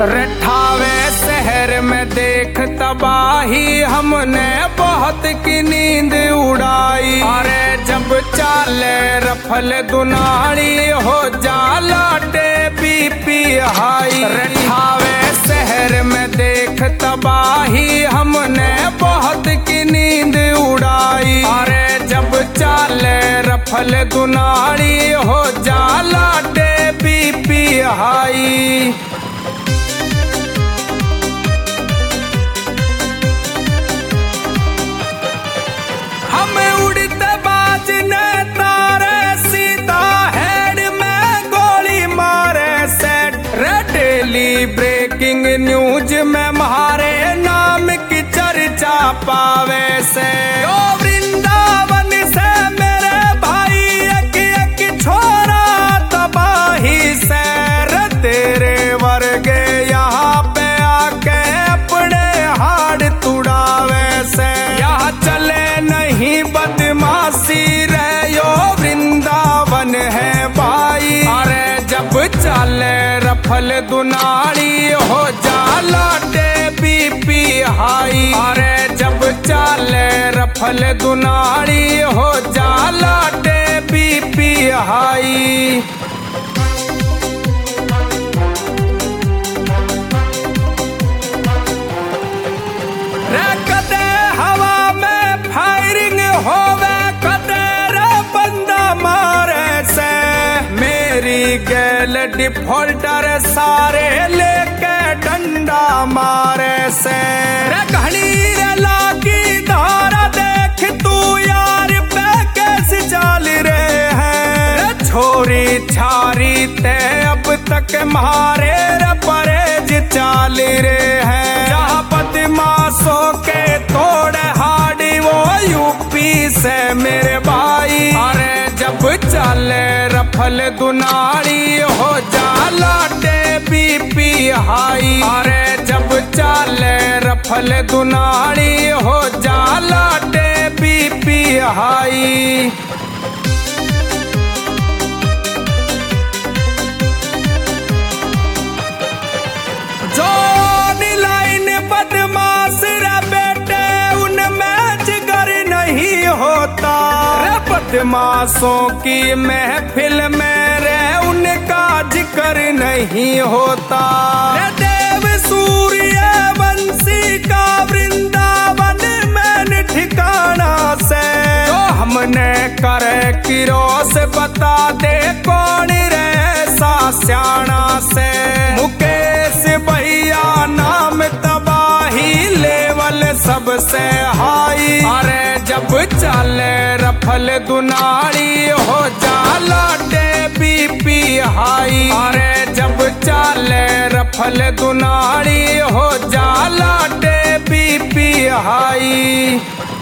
रठावे शहर में देख तबाही, हमने बहुत की नींद उड़ाई। अरे जब चाले रफल दुनाड़ी, हो जाला बीपी हाई। रठावे शहर में देख तबाही, हमने बहुत की नींद उड़ाई। अरे जब चाले रफल दुनाड़ी, हो जाला बीपी हाई। उड़ते बाजने तारे, सीधा हेड में गोली मारे सेट। डेली ब्रेकिंग न्यूज में मारे नाम की चर्चा पावे से। ओ वृंदावन से मेरे भाई, एक छोरा तबाही से। तेरे वर्गे यहाँ पे आके अपने हाड़ तुड़ावे से। यहाँ चले नहीं बदमाशी रे, यो वृंदावन है भाई। अरे जब चले रफल दुनाड़ी, हो जाला बीपी हाई। अरे जब चले रफल दुनाड़ी, हो जाला बीपी हाई। गेल डिफॉल्टर सारे लेके डंडा मारे से। घड़ी रे लागी धारा, देख तू यार पे कैसे चाल रहे हैं। छोरी छारी ते अब तक मारे रे परेज चाल रहे हैं। जहाँ बदमाशों के तोड़े हाडी, वो यूपी से मेरे भाई। अरे जब चले रफल दुनाड़ी, हो जाला बीपी हाई। अरे जब चले रफल दुनाड़ी, हो जाला बीपी हाई। जो लाइन बदमाश रे बेटे, उनमें जिगर नहीं होता। बदमाशों की महफिल में रे उनका जिक्र नहीं होता। देव सूर्य वंशी का वृंदावन में ठिकाना से। तो हमने करे किरोस बता दे, कौन रे सास्याना से। मुकेश भैया नाम तबाही, लेवल सबसे हाई। अरे जब चले रफल दुनाड़ी, हो जाला बीपी हाई। अरे जब चले रफल दुनाड़ी, हो जाला बीपी हाई।